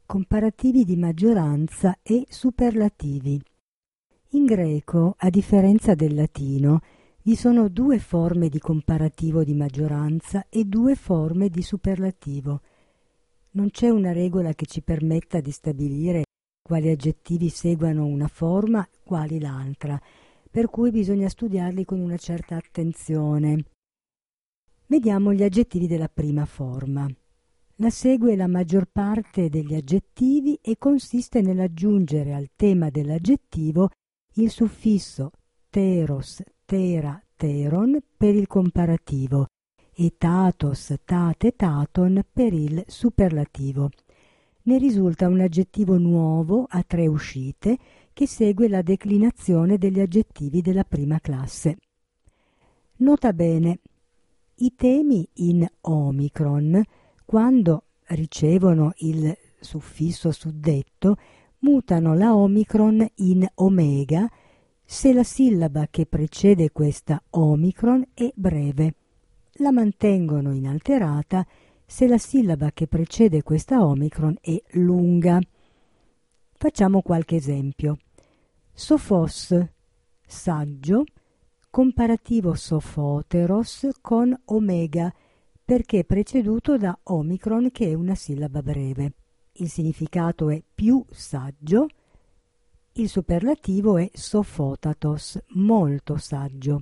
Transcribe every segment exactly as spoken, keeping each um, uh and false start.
comparativi di maggioranza e superlativi. In greco, a differenza del latino, vi sono due forme di comparativo di maggioranza e due forme di superlativo. Non c'è una regola che ci permetta di stabilire quali aggettivi seguano una forma, quali l'altra, per cui bisogna studiarli con una certa attenzione. Vediamo gli aggettivi della prima forma. La segue la maggior parte degli aggettivi e consiste nell'aggiungere al tema dell'aggettivo il suffisso teros, tera, teron per il comparativo e tatos, tate, taton per il superlativo. Ne risulta un aggettivo nuovo a tre uscite che segue la declinazione degli aggettivi della prima classe. Nota bene, i temi in omicron, quando ricevono il suffisso suddetto, mutano la omicron in omega se la sillaba che precede questa omicron è breve. La mantengono inalterata se la sillaba che precede questa omicron è lunga. Facciamo qualche esempio. Sophos, saggio, comparativo sophoteros con omega, perché è preceduto da omicron che è una sillaba breve. Il significato è più saggio, il superlativo è sophotatos, molto saggio.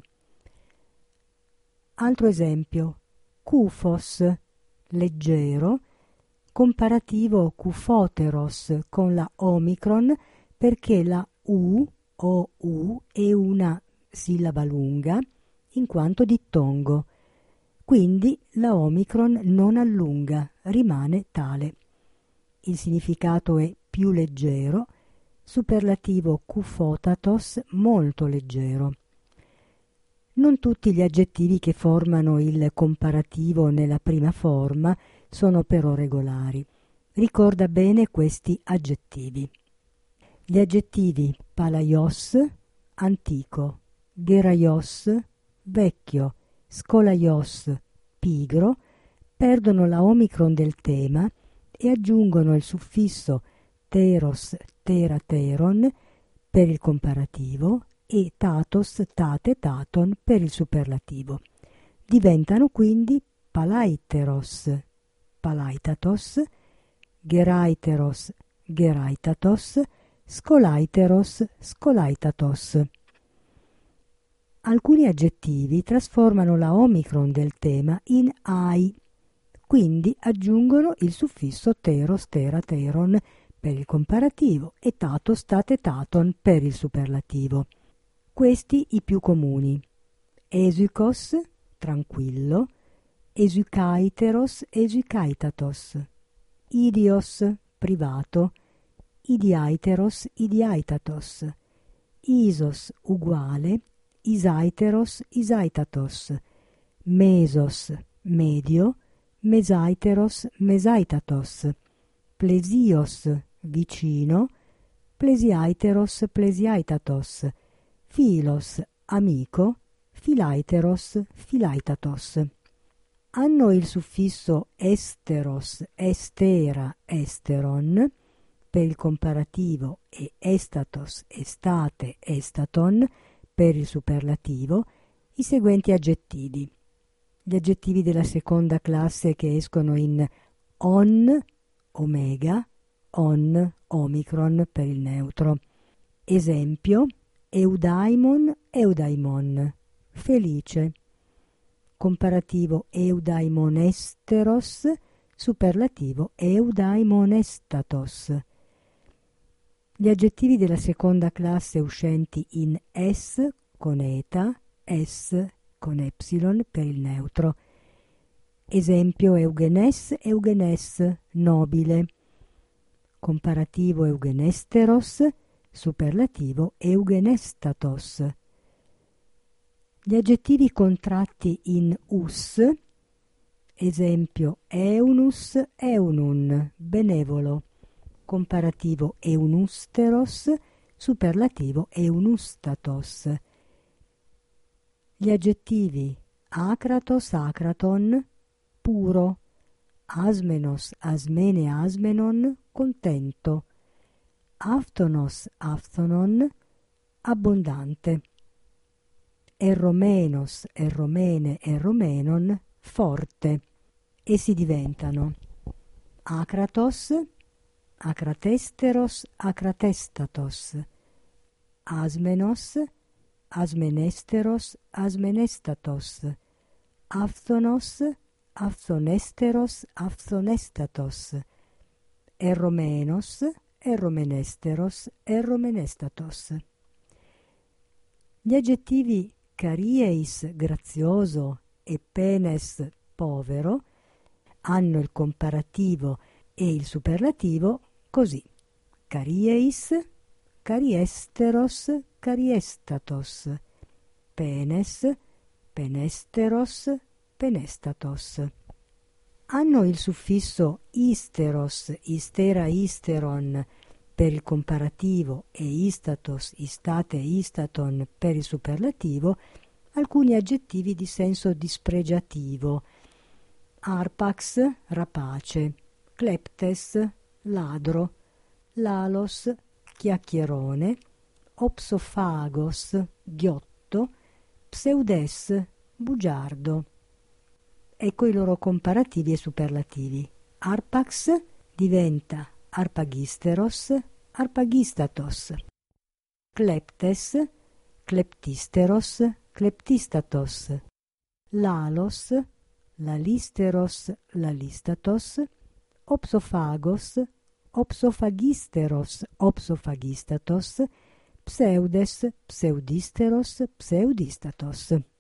Altro esempio, kufos, leggero, comparativo kufoteros con la omicron perché la U o U è una sillaba lunga in quanto dittongo. Quindi la omicron non allunga, rimane tale. Il significato è più leggero, superlativo kufotatos, molto leggero. Non tutti gli aggettivi che formano il comparativo nella prima forma sono però regolari. Ricorda bene questi aggettivi. Gli aggettivi palaios, antico, geraios, vecchio, scolaios, pigro, perdono la omicron del tema e aggiungono il suffisso teros, tera, teron per il comparativo e tatos, tate, taton per il superlativo. Diventano quindi palaiteros, palaitatos, geraiteros, geraitatos, scolaiteros, scolaitatos. Alcuni aggettivi trasformano la omicron del tema in ai, quindi aggiungono il suffisso teros, tera, teron per il comparativo e tatos, tate, taton per il superlativo. Questi i più comuni: esukos, tranquillo, esukaiteros, esukaitatos, idios, privato, idiaiteros, idiaitatos, isos, uguale, isaiteros, isaitatos, mesos, medio, mesaiteros, mesaitatos, plesios, vicino, plesiaiteros, plesiaitatos, filos, amico, filaiteros, filaitatos. Hanno il suffisso esteros, estera, esteron per il comparativo e estatos, estate, estaton per il superlativo i seguenti aggettivi. Gli aggettivi della seconda classe che escono in on, omega, on, omicron per il neutro. Esempio, eudaimon, eudaimon, felice. Comparativo eudaimoonesteros, superlativo eudaimonestatos. Gli aggettivi della seconda classe uscenti in es con eta, es con epsilon per il neutro. Esempio eugenes, eugenes, nobile. Comparativo eugenesteros, superlativo eugenestatos. Gli aggettivi contratti in us, esempio eunus, eunun, benevolo. Comparativo eunusteros, superlativo eunustatos. Gli aggettivi acratos, acraton, puro, asmenos, asmene, asmenon, contento. Aftonos, aftonon, abbondante. Erromenos, erromene, erromenon, forte. Essi diventano acratos, acratesteros, acratestatos, asmenos, asmenesteros, asmenestatos, afthonos, afthonesteros, afthonestatos, erromenos, erromenesteros, erromenestatos. Gli aggettivi carieis, grazioso, e penes, povero, hanno il comparativo e il superlativo così: carieis, cariesteros, cariestatos, penes, penesteros, penestatos. Hanno il suffisso isteros, istera, isteron per il comparativo e istatos, istate, istaton per il superlativo alcuni aggettivi di senso dispregiativo: arpax, rapace, cleptes, ladro, lalos, chiacchierone, opsofagos, ghiotto, pseudes, bugiardo. Ecco i loro comparativi e superlativi. Arpax diventa arpagisteros, arpagistatos. Cleptes, cleptisteros, cleptistatos. Lalos, lalisteros, lalistatos. Opsofagos, opsophagisteros, opsophagistatos. Pseudes, pseudisteros, pseudistatos.